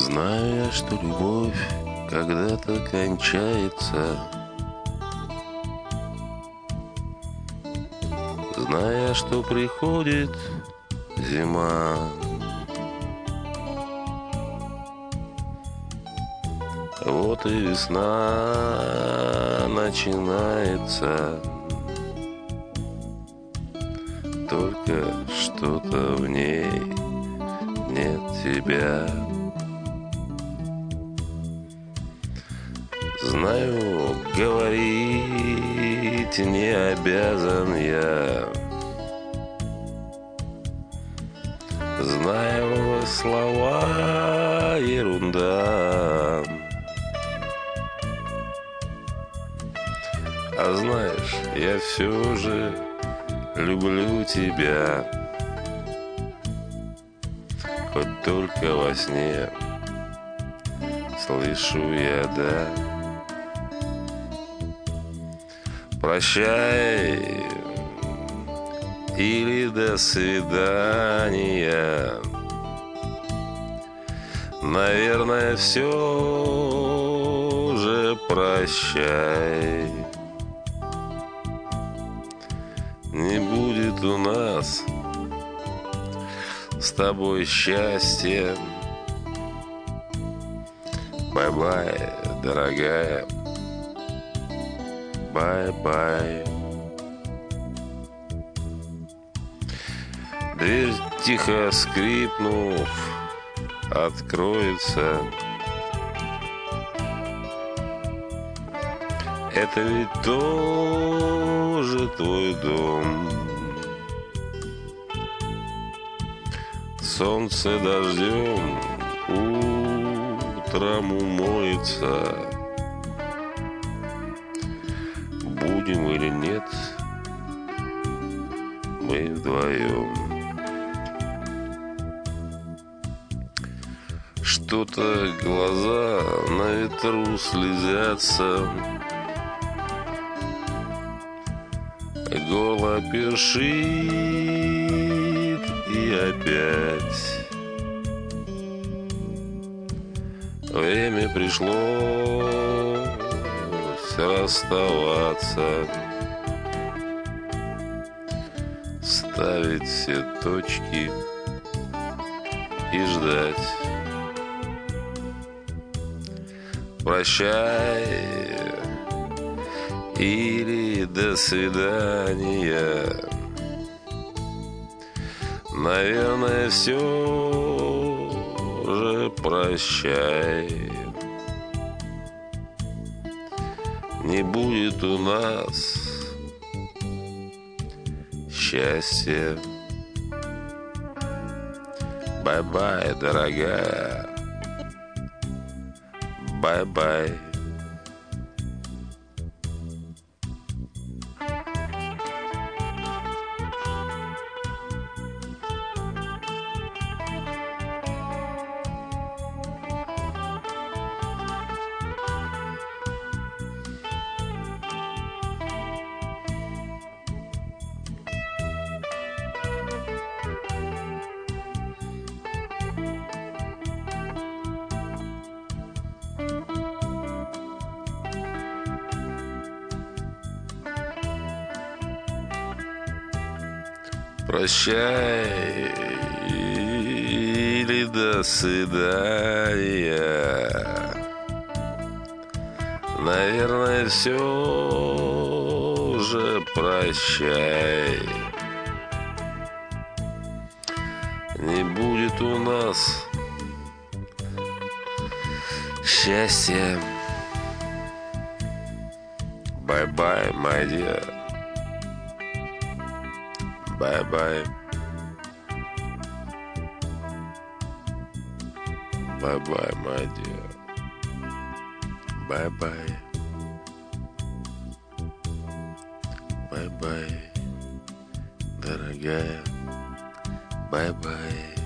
Знаю я, что любовь когда-то кончается. Знаю я, что приходит зима. Вот и весна начинается. Только что-то в ней нет тебя. Знаю, говорить не обязан я. Знаю, слова ерунда. А знаешь, я все же люблю тебя. Хоть только во сне слышу я, да. Прощай или до свидания. Наверное, все же прощай. Не будет у нас с тобой счастья. Бай-бай, дорогая. Бай-бай. Дверь, тихо скрипнув, откроется. Это ведь тоже твой дом. Солнце дождем утром умоется. Будем или нет, мы вдвоем. Что-то глаза на ветру слезятся. Горло першит и опять. Время пришло расставаться, ставить все точки и ждать. Прощай или до свидания. Наверное, все же прощай. Не будет у нас счастья. Бай-бай, дорогая. Бай-бай. Прощай или до свидания. Наверное, все же прощай. Не будет у нас счастья. Bye-bye, my dear. Bye-bye. Bye-bye, my dear. Bye-bye. Bye-bye, дорогая. Bye-bye.